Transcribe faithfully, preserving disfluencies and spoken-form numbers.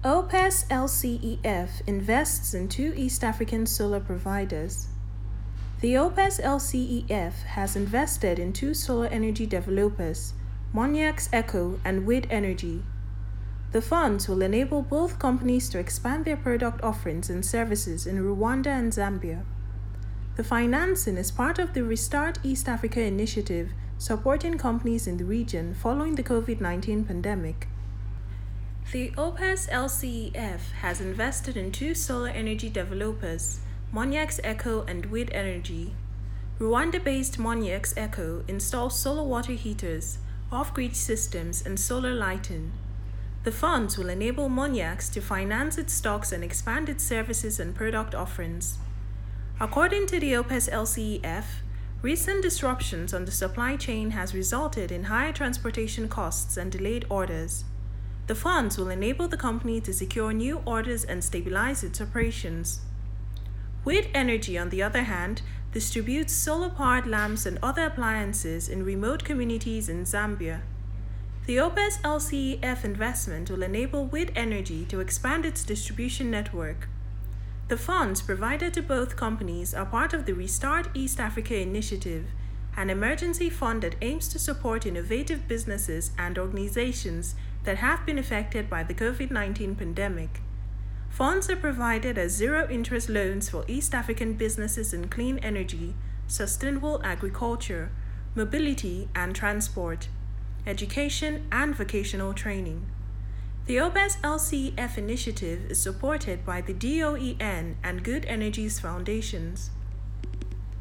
OPES L C E F invests in two East African solar providers. The OPES L C E F has invested in two solar energy developers, Moniax Echo and Wid Energy. The funds will enable both companies to expand their product offerings and services in Rwanda and Zambia. The financing is part of the Restart East Africa initiative supporting companies in the region following the COVID nineteen pandemic. The OPES L C E F has invested in two solar energy developers, Moniax Echo and Wid Energy. Rwanda-based Moniax Echo installs solar water heaters, off-grid systems, and solar lighting. The funds will enable Moniax to finance its stocks and expand its services and product offerings. According to the OPES L C E F, recent disruptions on the supply chain has resulted in higher transportation costs and delayed orders. The funds will enable the company to secure new orders and stabilize its operations. Wid Energy, on the other hand, distributes solar-powered lamps and other appliances in remote communities in Zambia. The OPES L C E F investment will enable Wid Energy to expand its distribution network. The funds provided to both companies are part of the Restart East Africa initiative, an emergency fund that aims to support innovative businesses and organizations that have been affected by the COVID nineteen pandemic. Funds are provided as zero-interest loans for East African businesses in clean energy, sustainable agriculture, mobility and transport, education and vocational training. The OPES L C E F initiative is supported by the D O E N and Good Energies Foundations.